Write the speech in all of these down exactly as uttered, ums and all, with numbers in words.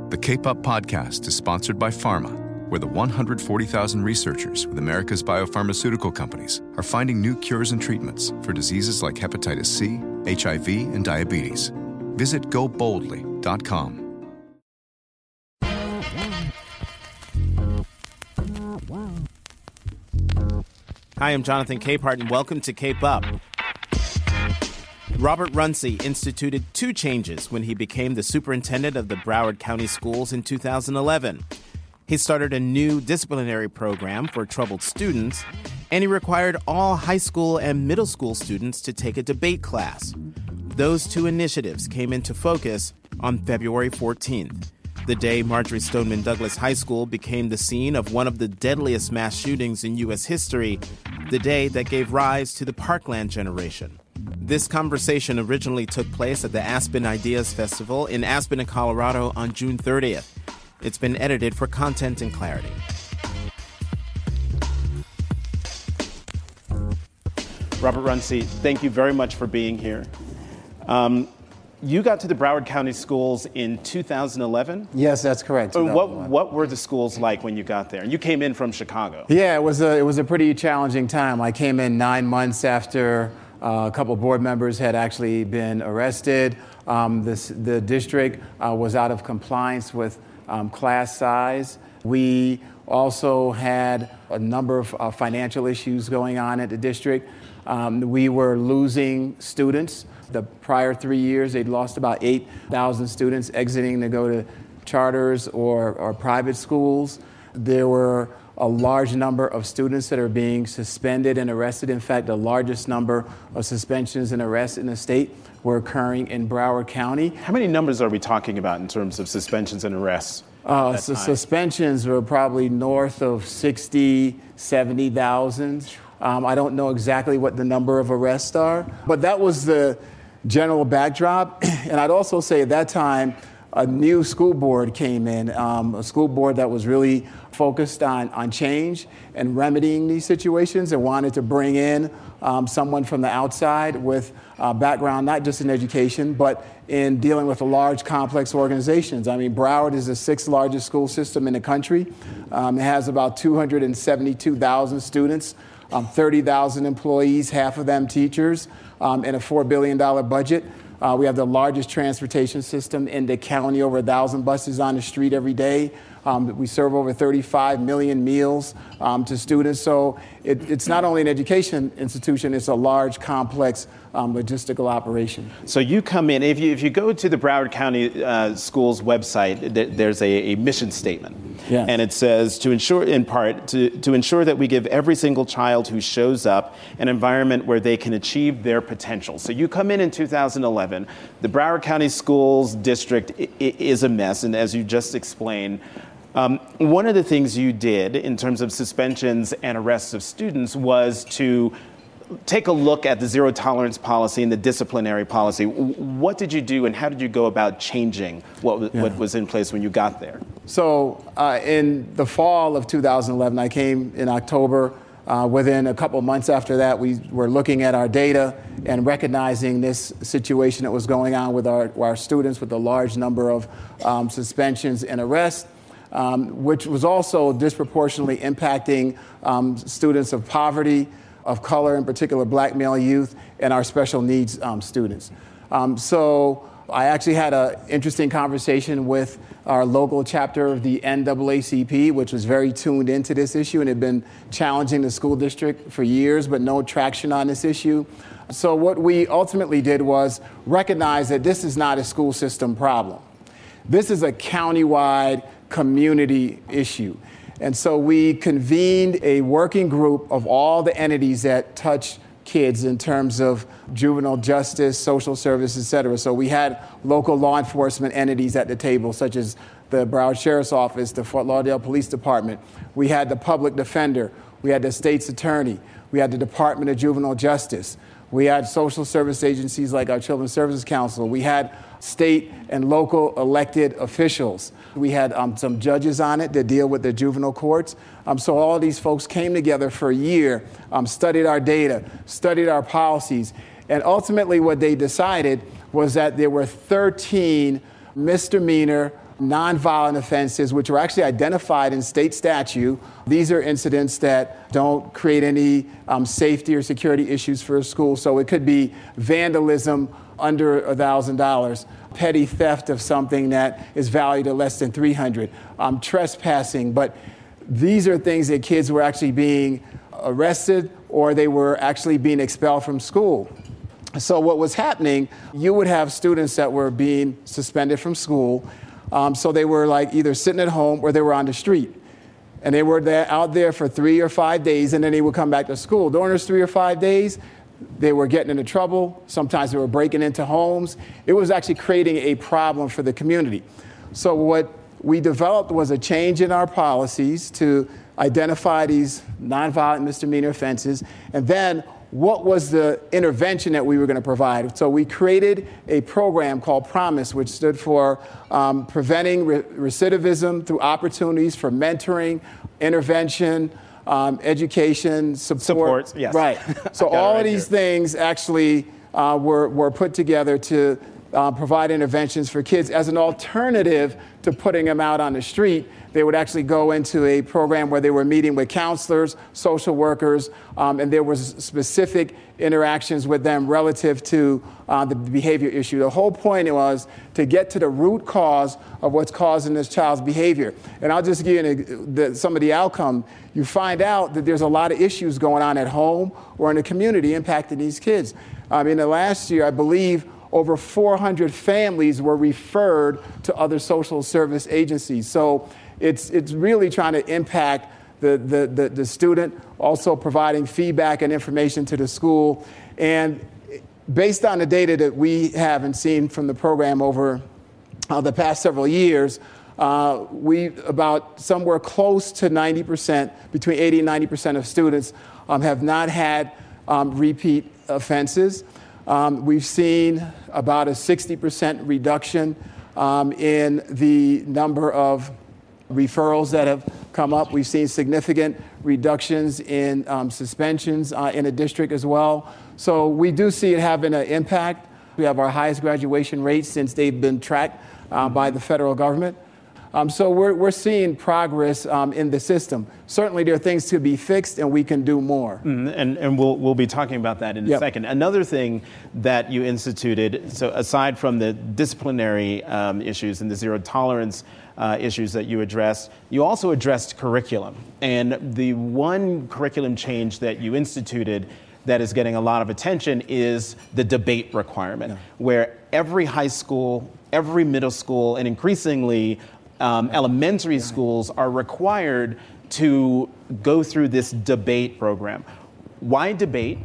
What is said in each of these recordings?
The Cape Up podcast is sponsored by Pharma, where the one hundred forty thousand researchers with America's biopharmaceutical companies are finding new cures and treatments for diseases like hepatitis C, H I V, and diabetes. Visit go boldly dot com. Hi, I'm Jonathan Capehart, and welcome to Cape Up. Robert Runcie instituted two changes when he became the superintendent of the Broward County Schools in two thousand eleven. He started a new disciplinary program for troubled students, and he required all high school and middle school students to take a debate class. Those two initiatives came into focus on February fourteenth, the day Marjory Stoneman Douglas High School became the scene of one of the deadliest mass shootings in U S history, the day that gave rise to the Parkland generation. This conversation originally took place at the Aspen Ideas Festival in Aspen, Colorado on June thirtieth. It's been edited for content and clarity. Robert Runcie, thank you very much for being here. Um, you got to the Broward County Schools in two thousand eleven? Yes, that's correct. What, what were the schools like when you got there? You came in from Chicago. Yeah, it was a, it was a pretty challenging time. I came in nine months after uh, a couple of board members had actually been arrested. Um, this, the district uh, was out of compliance with um, class size. We also had a number of uh, financial issues going on at the district. Um, we were losing students. The prior three years, they'd lost about eight thousand students exiting to go to charters or, or private schools. There were a large number of students that are being suspended and arrested. In fact, the largest number of suspensions and arrests in the state were occurring in Broward County. How many numbers are we talking about in terms of suspensions and arrests? Uh, so suspensions were probably north of sixty, seventy thousand. Um, I don't know exactly what the number of arrests are, but that was the general backdrop. And I'd also say at that time, a new school board came in, um, a school board that was really focused on, on change and remedying these situations and wanted to bring in um, someone from the outside with uh, background, not just in education, but in dealing with large, complex organizations. I mean, Broward is the sixth largest school system in the country. Um, it has about two hundred seventy-two thousand students, um, thirty thousand employees, half of them teachers, um, and a four billion dollars budget. Uh, we have the largest transportation system in the county, over one thousand buses on the street every day. Um, we serve over thirty-five million meals um, to students. So it, it's not only an education institution, it's a large, complex um, logistical operation. So you come in, if you if you go to the Broward County uh, Schools website, th- there's a, a mission statement. Yes. And it says, to ensure, in part, to, to ensure that we give every single child who shows up an environment where they can achieve their potential. So you come in in two thousand eleven, the Broward County Schools district I- I- is a mess, and as you just explained, Um, one of the things you did in terms of suspensions and arrests of students was to take a look at the zero tolerance policy and the disciplinary policy. What did you do and how did you go about changing what, yeah. what was in place when you got there? So uh, in the fall of two thousand eleven, I came in October. Uh, within a couple of months after that, we were looking at our data and recognizing this situation that was going on with our, our students with a large number of um, suspensions and arrests. Um, which was also disproportionately impacting um, students of poverty, of color, in particular black male youth, and our special needs um, students. Um, so I actually had an interesting conversation with our local chapter of the N double A C P, which was very tuned into this issue and had been challenging the school district for years, but no traction on this issue. So what we ultimately did was recognize that this is not a school system problem. This is a countywide community issue. And so we convened a working group of all the entities that touch kids in terms of juvenile justice, social service, et cetera. So we had local law enforcement entities at the table, such as the Broward Sheriff's Office, the Fort Lauderdale Police Department. We had the public defender. We had the state's attorney. We had the Department of Juvenile Justice. We had social service agencies like our Children's Services Council. We had state and local elected officials. We had um, some judges on it that deal with the juvenile courts. Um, so all of these folks came together for a year, um, studied our data, studied our policies, and ultimately what they decided was that there were thirteen misdemeanor nonviolent offenses, which were actually identified in state statute. These are incidents that don't create any um, safety or security issues for a school. So it could be vandalism under one thousand dollars, petty theft of something that is valued at less than three hundred dollars, um, trespassing. But these are things that kids were actually being arrested or they were actually being expelled from school. So what was happening, you would have students that were being suspended from school. Um, so they were like either sitting at home or they were on the street. And they were there, out there for three or five days, and then they would come back to school. During those three or five days, they were getting into trouble. Sometimes they were breaking into homes. It was actually creating a problem for the community. So what we developed was a change in our policies to identify these nonviolent misdemeanor offenses, and then what was the intervention that we were going to provide. So we created a program called PROMISE, which stood for um, Preventing Re- Recidivism Through Opportunities for Mentoring, Intervention, um, Education, Support. Support, yes. Right. So all right of these here. things actually uh, were, were put together to uh, provide interventions for kids as an alternative to putting them out on the street. They would actually go into a program where they were meeting with counselors, social workers, um, and there was specific interactions with them relative to uh, the behavior issue. The whole point was to get to the root cause of what's causing this child's behavior. And I'll just give you the, some of the outcome. You find out that there's a lot of issues going on at home or in the community impacting these kids. Um, in the last year, I believe over four hundred families were referred to other social service agencies. So It's it's really trying to impact the, the, the, the student, also providing feedback and information to the school. And based on the data that we have and seen from the program over uh, the past several years, uh, we about somewhere close to ninety percent, between eighty and ninety percent of students um, have not had um, repeat offenses. Um, we've seen about a sixty percent reduction um, in the number of referrals that have come up. We've seen significant reductions in um, suspensions uh, in the district as well. So we do see it having an impact. We have our highest graduation rates since they've been tracked uh, by the federal government. Um, so we're, we're seeing progress um, in the system. Certainly there are things to be fixed and we can do more. Mm, and and we'll, we'll be talking about that in yep. a second. Another thing that you instituted, so aside from the disciplinary um, issues and the zero tolerance uh, issues that you addressed, you also addressed curriculum. And the one curriculum change that you instituted that is getting a lot of attention is the debate requirement, yeah. where every high school, every middle school, and increasingly Um, elementary schools are required to go through this debate program. Why debate?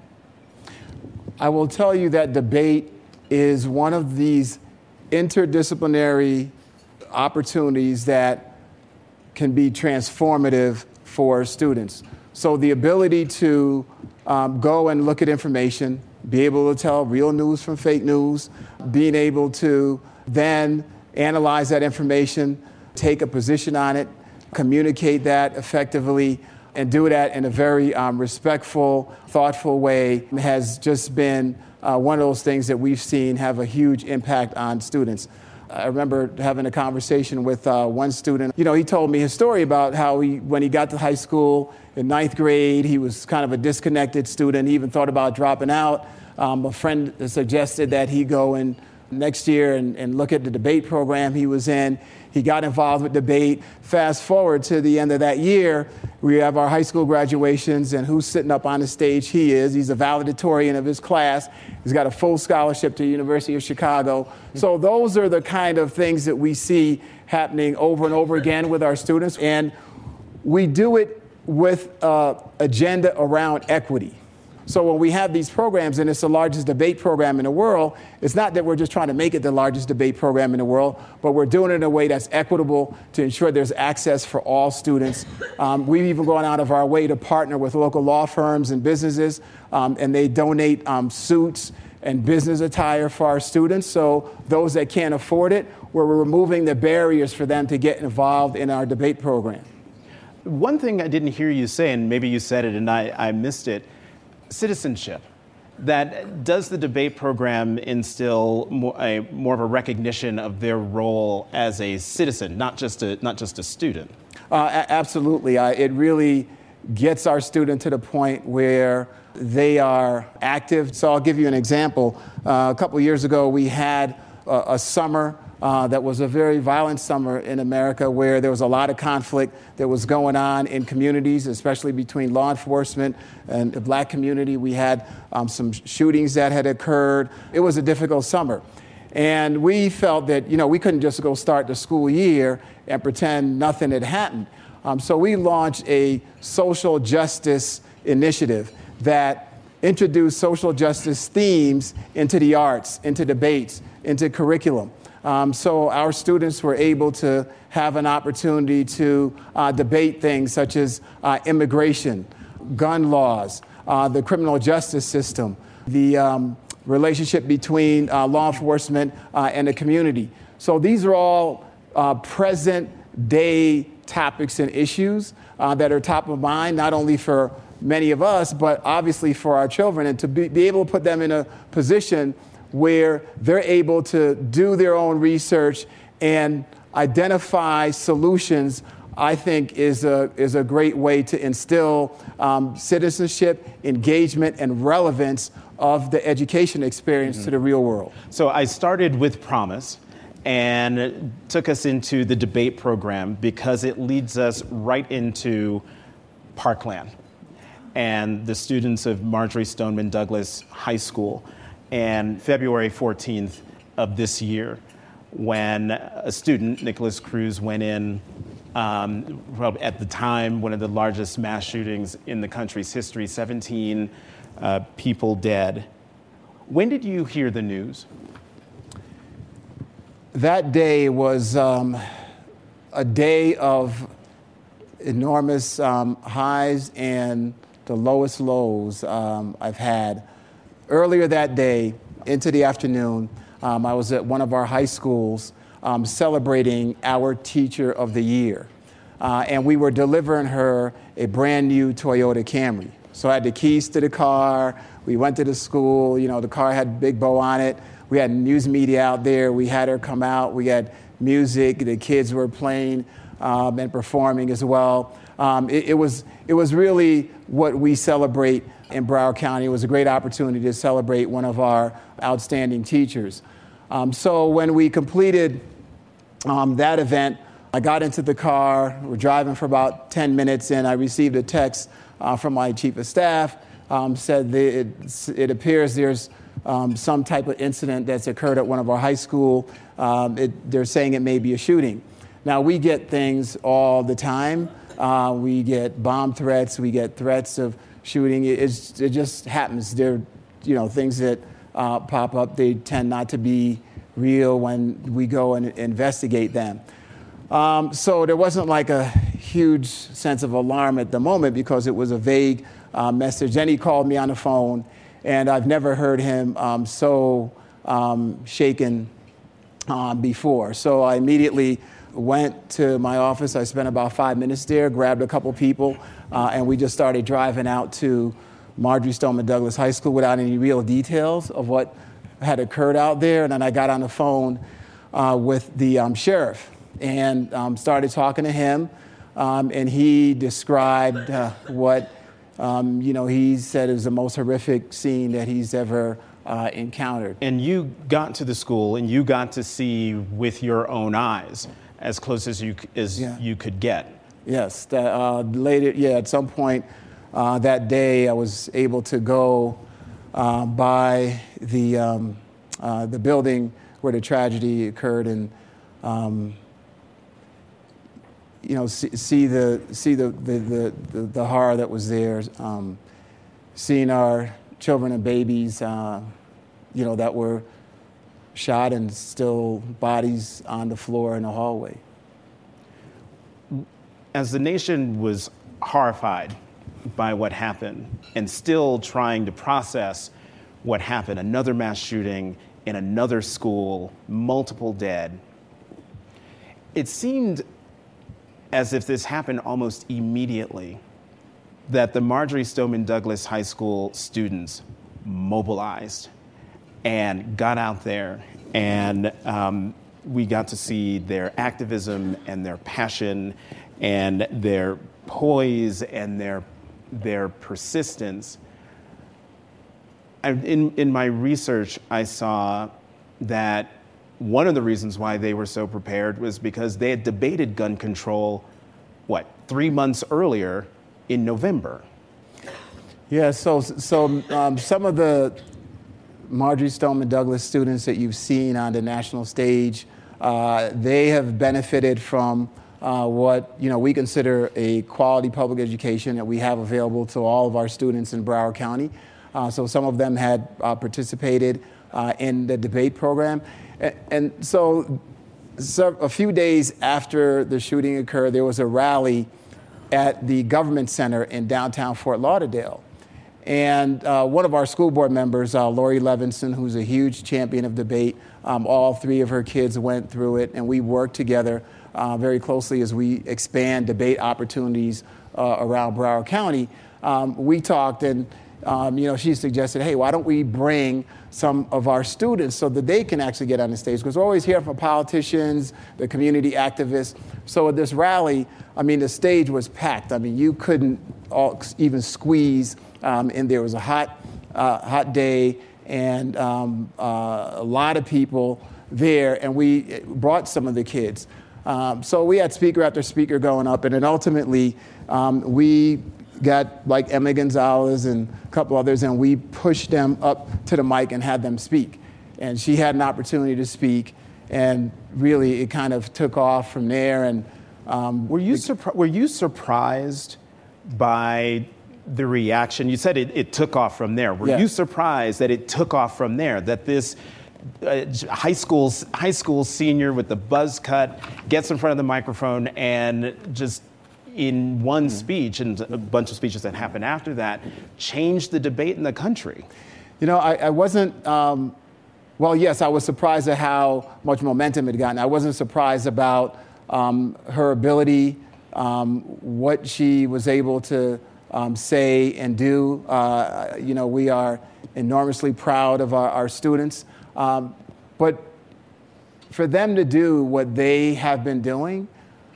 I will tell you that debate is one of these interdisciplinary opportunities that can be transformative for students. So the ability to um, go and look at information, be able to tell real news from fake news, being able to then analyze that information, take a position on it, communicate that effectively, and do that in a very um, respectful, thoughtful way has just been uh, one of those things that we've seen have a huge impact on students. I remember having a conversation with uh, one student. You know, he told me his story about how he, when he got to high school in ninth grade, he was kind of a disconnected student. He even thought about dropping out. Um, a friend suggested that he go and next year and, and look at the debate program he was in. He got involved with debate. Fast forward to the end of that year, we have our high school graduations, and who's sitting up on the stage? He is. He's a valedictorian of his class. He's got a full scholarship to the University of Chicago. So those are the kind of things that we see happening over and over again with our students, and we do it with an agenda around equity. So when we have these programs, and it's the largest debate program in the world, it's not that we're just trying to make it the largest debate program in the world, but we're doing it in a way that's equitable to ensure there's access for all students. Um, we've even gone out of our way to partner with local law firms and businesses, um, and they donate um, suits and business attire for our students. So those that can't afford it, we're removing the barriers for them to get involved in our debate program. One thing I didn't hear you say, and maybe you said it and I, I missed it, citizenship. that does the debate program instill more, a, more of a recognition of their role as a citizen, not just a, not just a student? Uh, a- absolutely. Uh, it really gets our student to the point where they are active. So I'll give you an example. Uh, a couple years ago, we had a, a summer uh, that was a very violent summer in America, where there was a lot of conflict that was going on in communities, especially between law enforcement and the black community. We had um, some shootings that had occurred. It was a difficult summer. And we felt that, you know, we couldn't just go start the school year and pretend nothing had happened. Um, so we launched a social justice initiative that introduced social justice themes into the arts, into debates, into curriculum. Um, so our students were able to have an opportunity to uh, debate things such as uh, immigration, gun laws, uh, the criminal justice system, the um, relationship between uh, law enforcement uh, and the community. So these are all uh, present day topics and issues uh, that are top of mind, not only for many of us, but obviously for our children, and to be, be able to put them in a position where they're able to do their own research and identify solutions, I think is a, is a great way to instill um, citizenship, engagement, and relevance of the education experience mm-hmm. to the real world. So I started with Promise and took us into the debate program because it leads us right into Parkland and the students of Marjory Stoneman Douglas High School. And February fourteenth of this year, when a student, Nicholas Cruz, went in, um, at the time, one of the largest mass shootings in the country's history, seventeen uh, people dead. When did you hear the news? That day was um, a day of enormous um, highs and the lowest lows um, I've had. Earlier that day, into the afternoon, um, I was at one of our high schools um, celebrating our Teacher of the Year. Uh, and we were delivering her a brand new Toyota Camry. So I had the keys to the car. We went to the school. You know, the car had a big bow on it. We had news media out there. We had her come out. We had music. The kids were playing um, and performing as well. Um, it, it was it was really what we celebrate in Broward County. It was a great opportunity to celebrate one of our outstanding teachers. Um, so when we completed um, that event, I got into the car. We're driving for about ten minutes, and I received a text uh, from my chief of staff. Um, said that it, it appears there's um, some type of incident that's occurred at one of our high school. Um, it, they're saying it may be a shooting. Now, we get things all the time. Uh, we get bomb threats. We get threats of shooting. It, it's, it just happens. They're, you know, things that uh, pop up. They tend not to be real when we go and investigate them. Um, so there wasn't like a huge sense of alarm at the moment because it was a vague uh, message. Then he called me on the phone, and I've never heard him um, so um, shaken uh, before. So I immediately went to my office. I spent about five minutes there, grabbed a couple people, uh, and we just started driving out to Marjory Stoneman Douglas High School without any real details of what had occurred out there. And then I got on the phone uh, with the um, sheriff and um, started talking to him. Um, and he described uh, what, um, you know, he said is the most horrific scene that he's ever uh, encountered. And you got to the school and you got to see with your own eyes as close as you as yeah. you could get. Yes. That, uh, later, yeah, at some point uh, that day, I was able to go uh, by the um, uh, the building where the tragedy occurred, and um, you know, see, see the see the the, the the the horror that was there. Um, seeing our children and babies, uh, you know, that were shot and still bodies on the floor in the hallway. As the nation was horrified by what happened and still trying to process what happened, another mass shooting in another school, multiple dead, it seemed as if this happened almost immediately, that the Marjory Stoneman Douglas High School students mobilized and got out there, and um, we got to see their activism and their passion and their poise and their their persistence. I, in, in my research, I saw that one of the reasons why they were so prepared was because they had debated gun control, what, three months earlier in November. Yeah, so so um, some of the Marjory Stoneman Douglas students that you've seen on the national stage, uh, they have benefited from uh, what you know we consider a quality public education that we have available to all of our students in Broward County. Uh, so some of them had uh, participated uh, in the debate program, and, and so, so a few days after the shooting occurred, there was a rally at the Government Center in downtown Fort Lauderdale. And uh, one of our school board members, uh, Lori Levinson, who's a huge champion of debate, um, all three of her kids went through it, and we worked together uh, very closely as we expand debate opportunities uh, around Broward County. Um, we talked, and um, you know, she suggested, hey, why don't we bring some of our students so that they can actually get on the stage? Because we're always here for politicians, the community activists. So at this rally, I mean, the stage was packed. I mean, you couldn't all, even squeeze. Um, and there was a hot, uh, hot day, and um, uh, a lot of people there, and we brought some of the kids. Um, so we had speaker after speaker going up, and then ultimately um, we got like Emma Gonzalez and a couple others, and we pushed them up to the mic and had them speak. And she had an opportunity to speak, and really it kind of took off from there. And um, were you surpri- were you surprised by the reaction? You said it, it took off from there. Were yeah. you surprised that it took off from there? That this uh, high school high school senior with the buzz cut gets in front of the microphone and just in one mm-hmm. speech and a bunch of speeches that happened after that changed the debate in the country? You know, I, I wasn't. Um, well, yes, I was surprised at how much momentum it had gotten. I wasn't surprised about um, her ability, um, what she was able to Um, say and do. Uh, you know, we are enormously proud of our, our students. Um, but for them to do what they have been doing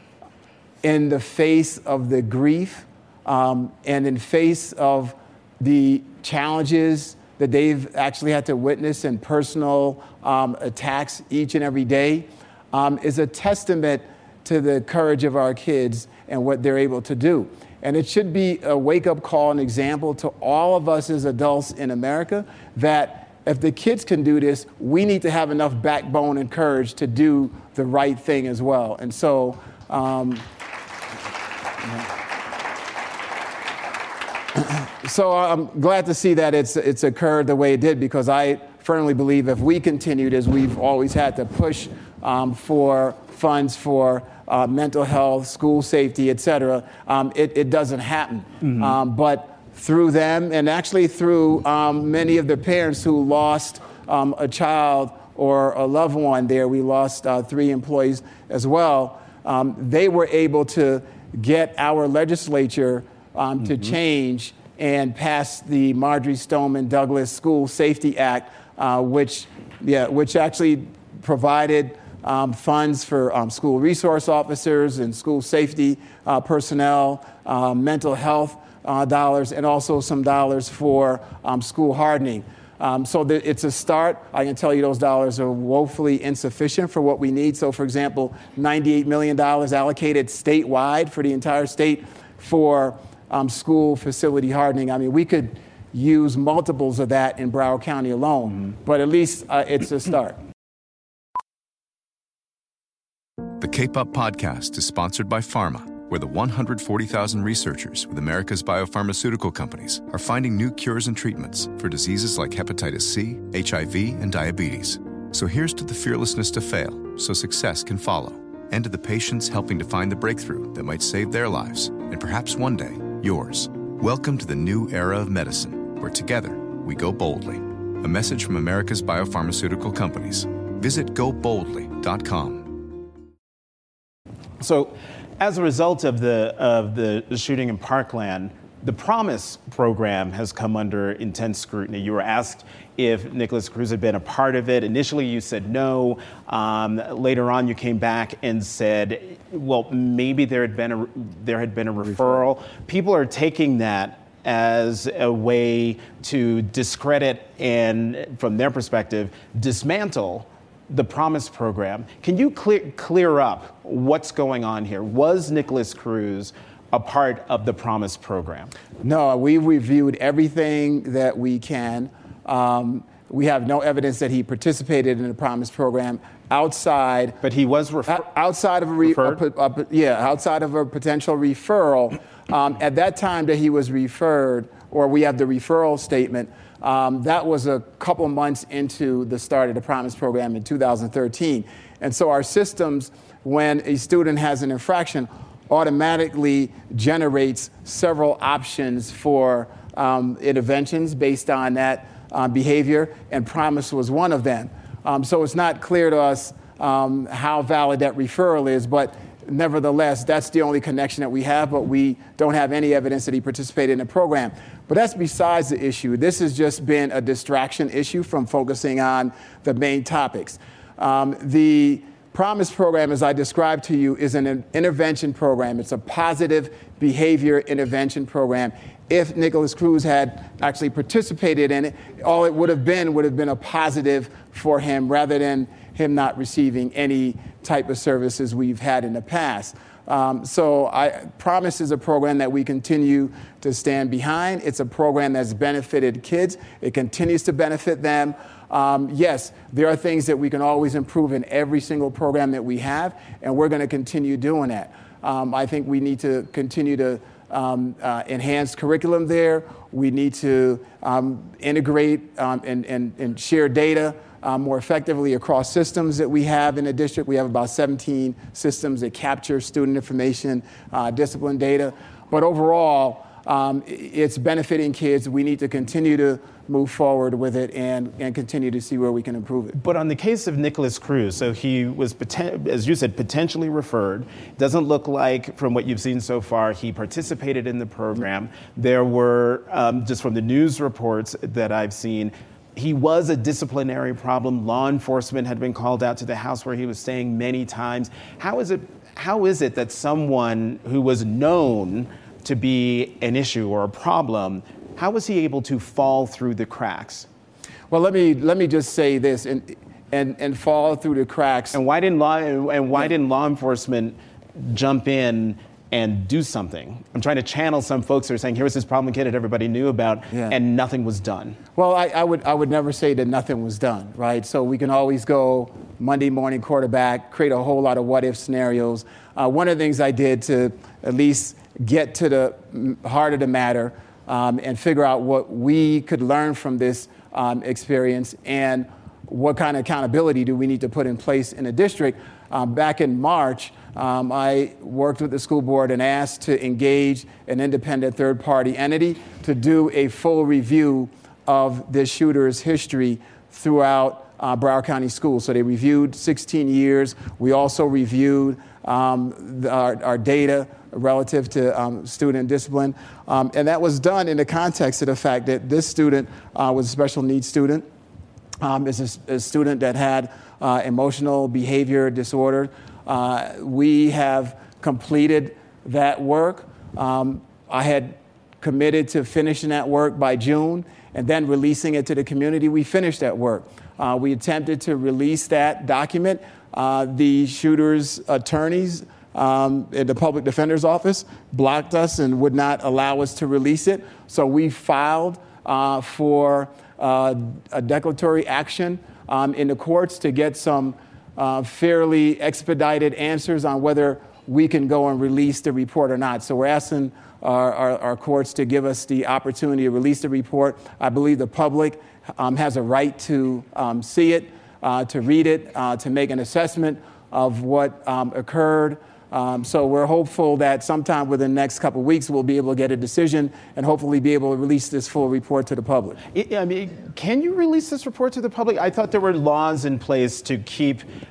in the face of the grief um, and in face of the challenges that they've actually had to witness and personal um, attacks each and every day um, is a testament to the courage of our kids and what they're able to do. And it should be a wake-up call, an example to all of us as adults in America that if the kids can do this, we need to have enough backbone and courage to do the right thing as well. And so, um, so I'm glad to see that it's it's occurred the way it did, because I firmly believe if we continued as we've always had to push um, for funds for Uh, mental health, school safety, et cetera, um, it, it doesn't happen. Mm-hmm. Um, but through them, and actually through um, many of the parents who lost um, a child or a loved one there, we lost uh, three employees as well, um, they were able to get our legislature um, mm-hmm. to change and pass the Marjory Stoneman Douglas School Safety Act, uh, which, yeah, which actually provided Um, funds for um, school resource officers and school safety uh, personnel, uh, mental health uh, dollars, and also some dollars for um, school hardening. Um, so th- it's a start. I can tell you those dollars are woefully insufficient for what we need. So, for example, ninety-eight million dollars allocated statewide for the entire state for um, school facility hardening. I mean, we could use multiples of that in Broward County alone, mm-hmm. but at least uh, it's a start. The Cape Up podcast is sponsored by Pharma, where the one hundred forty thousand researchers with America's biopharmaceutical companies are finding new cures and treatments for diseases like hepatitis C, H I V, and diabetes. So here's to the fearlessness to fail, so success can follow, and to the patients helping to find the breakthrough that might save their lives, and perhaps one day, yours. Welcome to the new era of medicine, where together we go boldly. A message from America's biopharmaceutical companies. Visit go boldly dot com. So, as a result of the of the shooting in Parkland, The Promise program has come under intense scrutiny. You were asked if Nikolas Cruz had been a part of it. Initially, you said no. Um, later on, you came back and said, well, maybe there had been a, there had been a referral. People are taking that as a way to discredit and, from their perspective, dismantle the Promise program. Can you clear, clear up what's going on here? Was Nikolas Cruz a part of the Promise program? No, we reviewed everything that we can. Um, we have no evidence that he participated in the Promise program outside. But he was refer- outside of a, re- a, a, a yeah, outside of a potential referral. Um, at that time that he was referred, or we have the referral statement. Um, that was a couple months into the start of the Promise program in two thousand thirteen, and so our systems, when a student has an infraction, automatically generates several options for um, interventions based on that uh, behavior, and Promise was one of them. Um, so it's not clear to us um, how valid that referral is, but nevertheless, that's the only connection that we have, but we don't have any evidence that he participated in the program. But that's besides the issue. This has just been a distraction issue from focusing on the main topics. Um, the Promise program, as I described to you, is an intervention program. It's a positive behavior intervention program. If Nikolas Cruz had actually participated in it, all it would have been would have been a positive for him rather than him not receiving any type of services we've had in the past. Um, so I, Promise is a program that we continue to stand behind. It's a program that's benefited kids. It continues to benefit them. Um, yes, there are things that we can always improve in every single program that we have, and we're going to continue doing that. Um, I think we need to continue to um, uh, enhance curriculum there. We need to um, integrate um, and, and, and share data Uh, more effectively across systems that we have in the district. We have about seventeen systems that capture student information, uh, discipline data. But overall, um, it's benefiting kids. We need to continue to move forward with it and, and continue to see where we can improve it. But on the case of Nikolas Cruz, so he was, poten- as you said, potentially referred. Doesn't look like, from what you've seen so far, he participated in the program. There were, um, just from the news reports that I've seen, he was a disciplinary problem. Law enforcement had been called out to the house where he was staying many times. How is it, how is it that someone who was known to be an issue or a problem, how was he able to fall through the cracks? Well, let me let me just say this and and, and fall through the cracks. And why didn't law and why didn't law enforcement jump in and do something? I'm trying to channel some folks who are saying, here was this problem kid that everybody knew about, yeah. and nothing was done. Well, I, I would I would never say that nothing was done, right? So we can always go Monday morning quarterback, create a whole lot of what-if scenarios. Uh, one of the things I did to at least get to the heart of the matter um, and figure out what we could learn from this um, experience and what kind of accountability do we need to put in place in the district. Um, back in March, Um, I worked with the school board and asked to engage an independent third-party entity to do a full review of this shooter's history throughout uh, Broward County Schools. So they reviewed sixteen years. We also reviewed um, the, our, our data relative to um, student discipline. Um, and that was done in the context of the fact that this student uh, was a special needs student. Um, is a, a student that had uh, emotional behavior disorder. Uh, we have completed that work. Um, I had committed to finishing that work by June and then releasing it to the community. We finished that work. Uh, we attempted to release that document. Uh, the shooter's attorneys um, in the public defender's office blocked us and would not allow us to release it. So we filed uh, for uh, a declaratory action um, in the courts to get some Uh, fairly expedited answers on whether we can go and release the report or not. So we're asking our, our, our courts to give us the opportunity to release the report. I believe the public um, has a right to um, see it, uh, to read it, uh, to make an assessment of what um, occurred. Um, so we're hopeful that sometime within the next couple of weeks we'll be able to get a decision and hopefully be able to release this full report to the public. I mean, can you release this report to the public? I thought there were laws in place to keep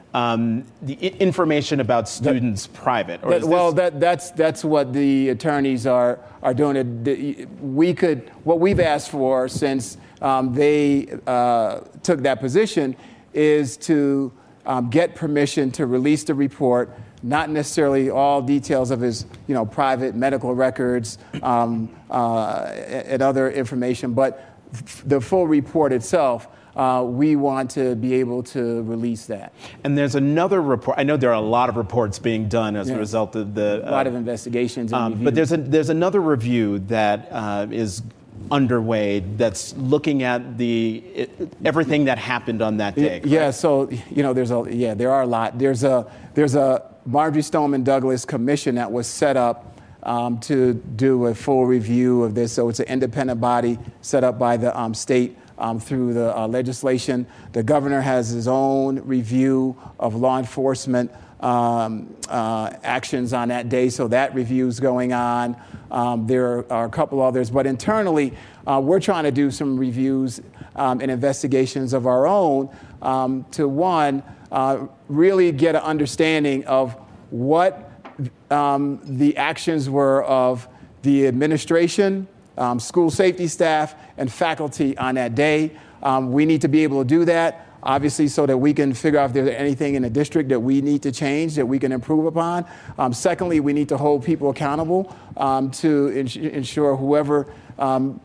um, the I- information about students that, private? Or that, is well, this... that, that's that's what the attorneys are are doing. We could what we've asked for since um, they uh, took that position is to um, get permission to release the report. Not necessarily all details of his, you know, private medical records um, uh, and other information, but f- the full report itself. Uh, we want to be able to release that. And there's another report. I know there are a lot of reports being done as yeah. a result of the a lot uh, of investigations. And um, but there's a, there's another review that uh, is underway that's looking at the it, everything that happened on that day. Yeah. Correct? So you know, there's a yeah, there are a lot. There's a there's a Marjory Stoneman Douglas commission that was set up um, to do a full review of this. So it's an independent body set up by the um, state. Um, through the uh, legislation. The governor has his own review of law enforcement um, uh, actions on that day, so that review is going on. Um, there are a couple others, but internally, uh, we're trying to do some reviews um, and investigations of our own um, to, one, uh, really get an understanding of what um, the actions were of the administration, Um, school safety staff, and faculty on that day. Um, we need to be able to do that, obviously, so that we can figure out if there's anything in the district that we need to change, that we can improve upon. Um, secondly, we need to hold people accountable um, to ins- ensure whoever um,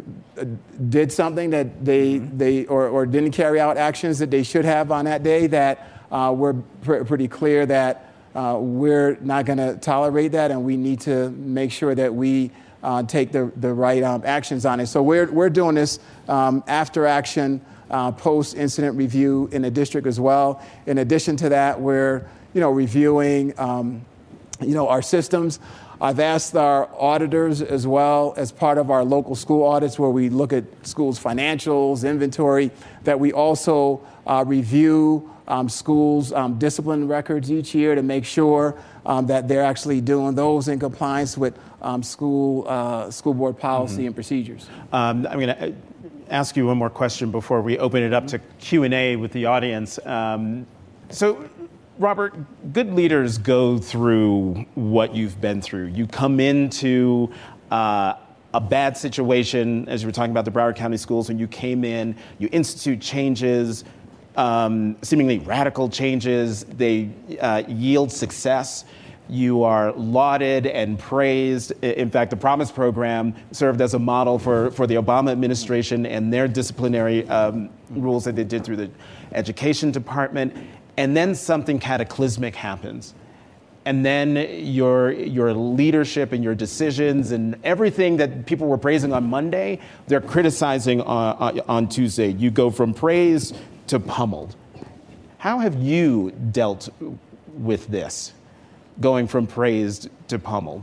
did something that they, mm-hmm. they or, or didn't carry out actions that they should have on that day, that uh, we're pr- pretty clear that uh, we're not going to tolerate that, and we need to make sure that we Uh, take the, the right um, actions on it. So we're, we're doing this um, after action, uh, post-incident review in the district as well. In addition to that, we're you know, reviewing um, you know, our systems. I've asked our auditors as well, as part of our local school audits where we look at schools' financials, inventory, that we also uh, review um, schools' um, discipline records each year to make sure um, that they're actually doing those in compliance with um, school uh, school board policy mm-hmm. and procedures. Um, I'm going to ask you one more question before we open it up to Q and A with the audience. Um, so, Robert, good leaders go through what you've been through. You come into uh, a bad situation, as you were talking about the Broward County schools, when you came in, you institute changes, um, seemingly radical changes. They uh, yield success. You are lauded and praised. In fact, the Promise Program served as a model for, for the Obama administration and their disciplinary um, rules that they did through the Education Department. And then something cataclysmic happens. And then your your leadership and your decisions and everything that people were praising on Monday, they're criticizing on, on Tuesday. You go from praise to pummeled. How have you dealt with this, going from praised to pummeled?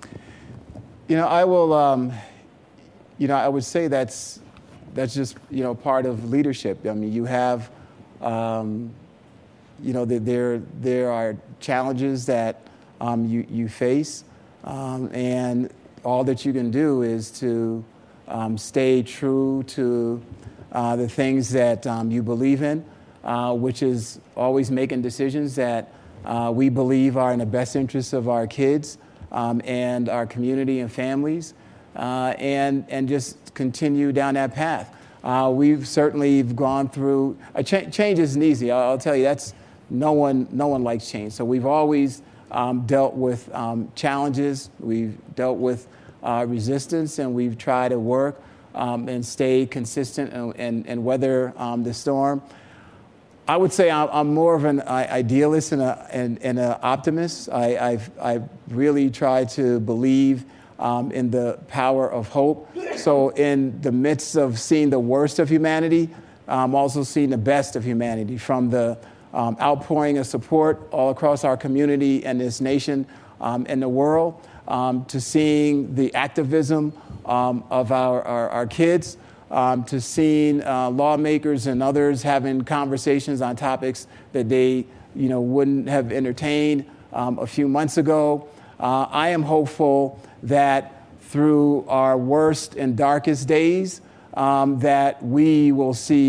You know, I will, um, you know, I would say that's, that's just, you know, part of leadership. I mean, you have, um, You know, there there are challenges that um, you you face, um, and all that you can do is to um, stay true to uh, the things that um, you believe in, uh, which is always making decisions that uh, we believe are in the best interests of our kids um, and our community and families, uh, and and just continue down that path. Uh, we've certainly gone through a cha- change isn't easy. I'll, I'll tell you that's. No one, no one likes change. So we've always um, dealt with um, challenges. We've dealt with uh, resistance, and we've tried to work um, and stay consistent and, and, and weather um, the storm. I would say I'm, I'm more of an idealist and, a, and, and an optimist. I, I've, I've really tried to believe um, in the power of hope. So in the midst of seeing the worst of humanity, I'm also seeing the best of humanity, from the Um, outpouring of support all across our community and this nation um, and the world, um, to seeing the activism um, of our, our, our kids, um, to seeing uh, lawmakers and others having conversations on topics that they, you know, wouldn't have entertained um, a few months ago. Uh, I am hopeful that through our worst and darkest days, um, that we will see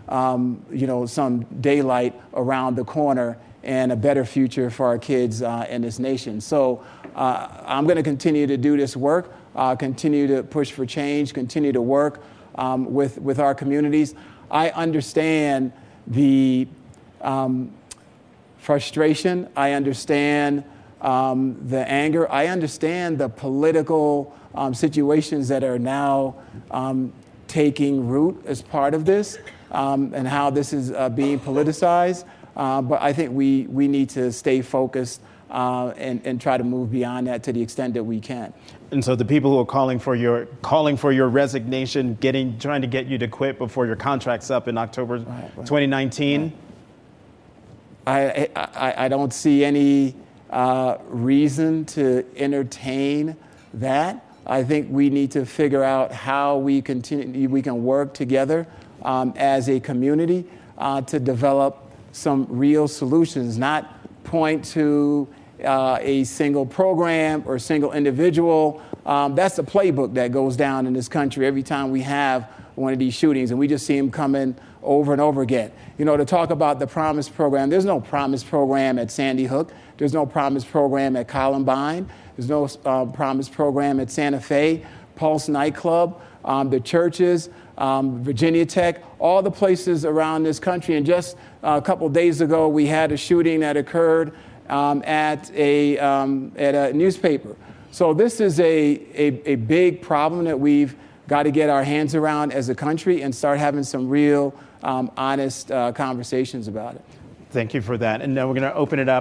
um, you know, some daylight around the corner and a better future for our kids uh, in this nation. So uh, I'm going to continue to do this work, uh, continue to push for change, continue to work um, with, with our communities. I understand the um, frustration. I understand um, the anger. I understand the political um, situations that are now um, taking root as part of this um, and how this is uh, being politicized. Uh, but I think we, we need to stay focused uh, and, and try to move beyond that to the extent that we can. And so the people who are calling for your calling for your resignation, getting trying to get you to quit before your contract's up in October right, right. twenty nineteen. Right. I, I I don't see any uh, reason to entertain that. I think we need to figure out how we continue we can work together um, as a community uh, to develop some real solutions, not point to uh, a single program or a single individual. Um, that's the playbook that goes down in this country every time we have one of these shootings, and we just see them coming over and over again. You know, to talk about the Promise program, there's no Promise program at Sandy Hook. There's no Promise program at Columbine. There's no uh, Promise program at Santa Fe, Pulse nightclub, um, the churches, um, Virginia Tech, all the places around this country. And just uh, a couple days ago, we had a shooting that occurred um, at a um, at a newspaper. So this is a, a, a big problem that we've got to get our hands around as a country and start having some real um, honest uh, conversations about it. Thank you for that. And now we're going to open it up.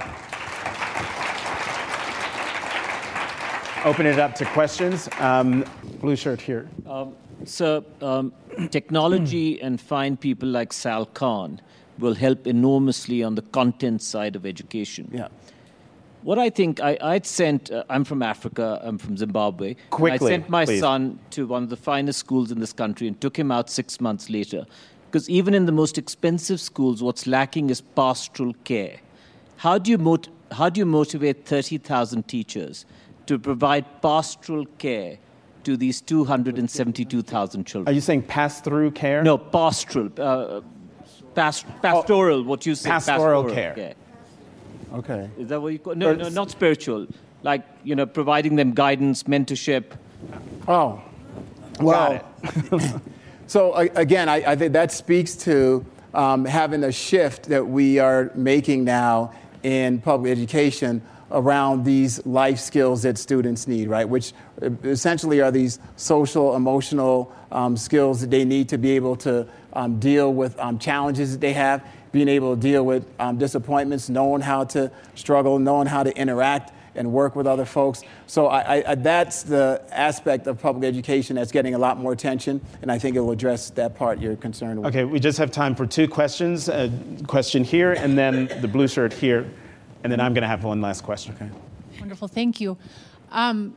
Open it up to questions. Um, blue shirt here. Um, so um, technology and fine people like Sal Khan will help enormously on the content side of education. Yeah. What I think, I, I'd sent, uh, I'm from Africa, I'm from Zimbabwe. Quickly, I sent my please. son to one of the finest schools in this country and took him out six months later. Because even in the most expensive schools, what's lacking is pastoral care. How do you, mot- how do you motivate thirty thousand teachers to provide pastoral care to these two hundred seventy-two thousand children? Are you saying pass-through care? No, pastoral. Uh, past- pastoral, oh, what you say. Pastoral, pastoral care. care. Okay. Is that what you call it? No, no, not spiritual. Like, you know, providing them guidance, mentorship. Oh, well. So, again, I, I think that speaks to um, having a shift that we are making now in public education around these life skills that students need, right? Which essentially are these social, emotional um, skills that they need to be able to um, deal with um, challenges that they have, being able to deal with um, disappointments, knowing how to struggle, knowing how to interact and work with other folks. So I, I, that's the aspect of public education that's getting a lot more attention, and I think it will address that part you're concerned with. Okay, we just have time for two questions. A question here, and then the blue shirt here. And then I'm going to have one last question. Okay. Wonderful. Thank you. Um,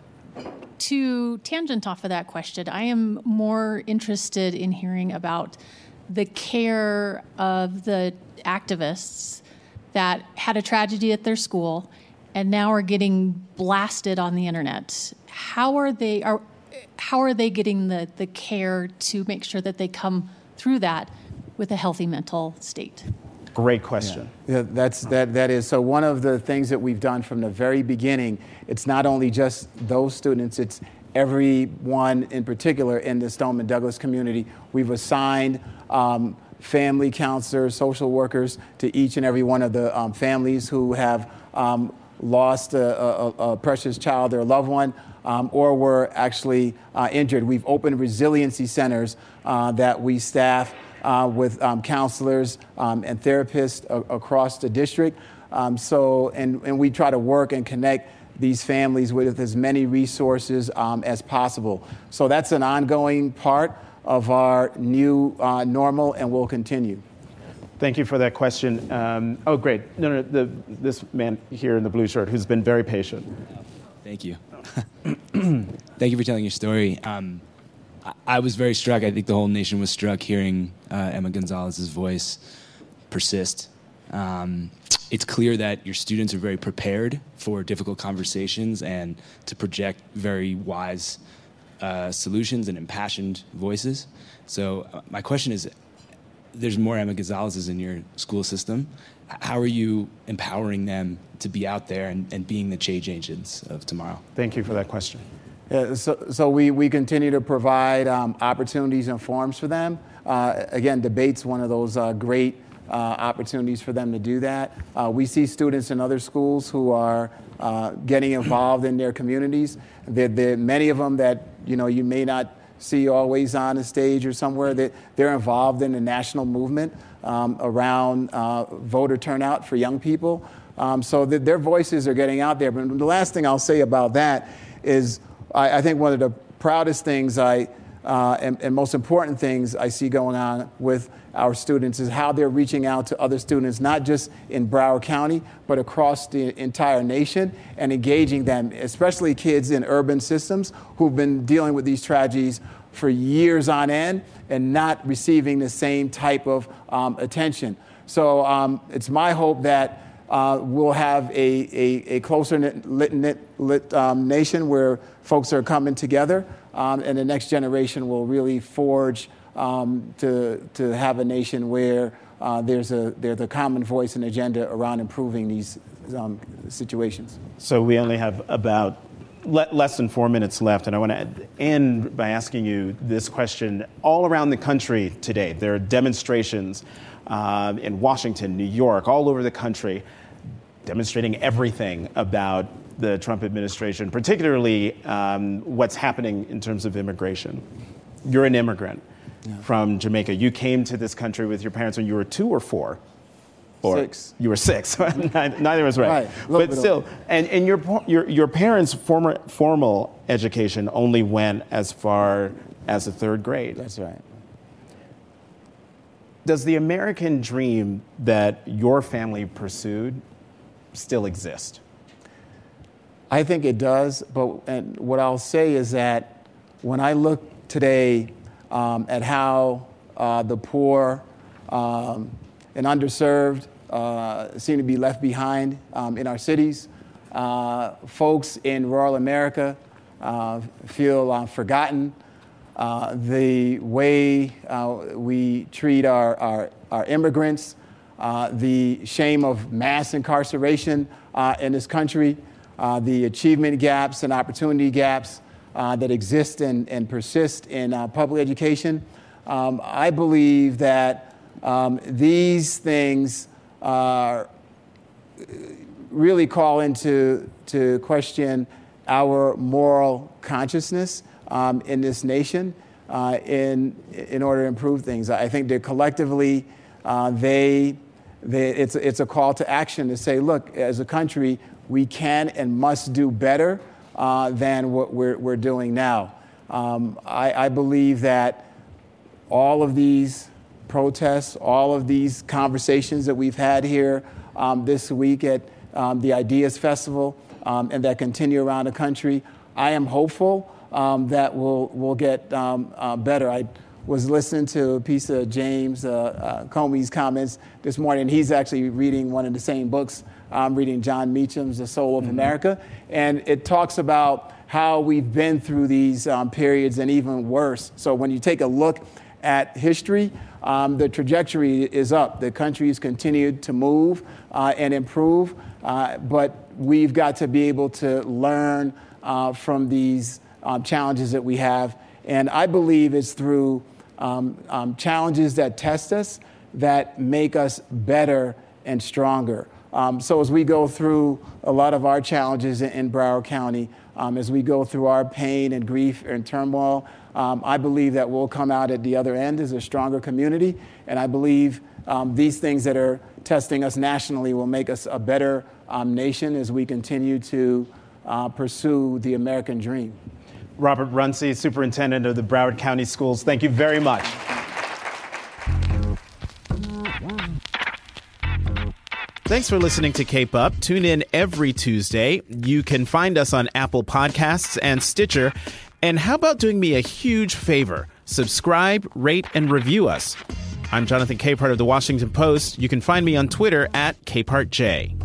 to tangent off of that question, I am more interested in hearing about the care of the activists that had a tragedy at their school and now are getting blasted on the internet. How are they are how are they getting the, the care to make sure that they come through that with a healthy mental state? Great question. Yeah, yeah that's that. That is so. One of the things that we've done from the very beginning, it's not only just those students; it's everyone in particular in the Stoneman Douglas community. We've assigned um, family counselors, social workers to each and every one of the um, families who have um, lost a, a, a precious child or a loved one, um, or were actually uh, injured. We've opened resiliency centers uh, that we staff. Uh, with um, counselors um, and therapists a- across the district. Um, so, and, and we try to work and connect these families with as many resources um, as possible. So that's an ongoing part of our new uh, normal, and will continue. Thank you for that question. Um, oh, great. No, no, the, this man here in the blue shirt who's been very patient. Thank you. Thank you for telling your story. Um, I was very struck. I think the whole nation was struck hearing uh, Emma Gonzalez's voice persist. Um, it's clear that your students are very prepared for difficult conversations and to project very wise uh, solutions and impassioned voices. So uh, my question is, there's more Emma Gonzalez's in your school system. How are you empowering them to be out there and, and being the change agents of tomorrow? Thank you for that question. Yeah, so, so we, we continue to provide um, opportunities and forums for them. Uh, again, debate's one of those uh, great uh, opportunities for them to do that. Uh, we see students in other schools who are uh, getting involved in their communities. There, there many of them that you know you may not see always on a stage or somewhere. That they're involved in the national movement um, around uh, voter turnout for young people. Um, so that their voices are getting out there. But the last thing I'll say about that is I, I think one of the proudest things I uh, and, and most important things I see going on with our students is how they're reaching out to other students, not just in Broward County, but across the entire nation, and engaging them, especially kids in urban systems who've been dealing with these tragedies for years on end and not receiving the same type of um, attention. So um, it's my hope that uh, we'll have a, a, a closer knit, lit, lit um, nation where folks are coming together, um, and the next generation will really forge Um, to to have a nation where uh, there's a there's a common voice and agenda around improving these um, situations. So we only have about le- less than four minutes left, and I want to end by asking you this question. All around the country today, there are demonstrations um, in Washington, New York, all over the country, demonstrating everything about the Trump administration, particularly um, what's happening in terms of immigration. You're an immigrant. Yeah. From Jamaica. You came to this country with your parents when you were two or four? Or six. You were six. Neither was right. Right. But still, and, and your, your your parents' former formal education only went as far as the third grade. That's right. Does the American dream that your family pursued still exist? I think it does, but and what I'll say is that when I look today Um, at how uh, the poor um, and underserved uh, seem to be left behind um, in our cities. Uh, folks in rural America uh, feel uh, forgotten. Uh, the way uh, we treat our, our, our immigrants, uh, the shame of mass incarceration uh, in this country, uh, the achievement gaps and opportunity gaps Uh, that exist and, and persist in uh, public education. Um, I believe that um, these things uh, really call into to question our moral consciousness um, in this nation uh, in in order to improve things. I think that collectively uh, they, they it's it's a call to action to say, look, as a country, we can and must do better Uh, than what we're, we're doing now. Um, I, I believe that all of these protests, all of these conversations that we've had here um, this week at um, the Ideas Festival um, and that continue around the country, I am hopeful um, that we'll, we'll get um, uh, better. I was listening to a piece of James uh, uh, Comey's comments this morning. He's actually reading one of the same books. I'm reading John Meacham's The Soul of mm-hmm. America, and it talks about how we've been through these um, periods and even worse. So when you take a look at history, um, the trajectory is up. The country's continued to move uh, and improve, uh, but we've got to be able to learn uh, from these um, challenges that we have. And I believe it's through um, um, challenges that test us that make us better and stronger. Um, so as we go through a lot of our challenges in, in Broward County, um, as we go through our pain and grief and turmoil, um, I believe that we'll come out at the other end as a stronger community. And I believe um, these things that are testing us nationally will make us a better um, nation as we continue to uh, pursue the American dream. Robert Runcie, Superintendent of the Broward County Schools, thank you very much. Thanks for listening to Cape Up. Tune in every Tuesday. You can find us on Apple Podcasts and Stitcher. And how about doing me a huge favor? Subscribe, rate, and review us. I'm Jonathan Capehart of The Washington Post. You can find me on Twitter at CapehartJ.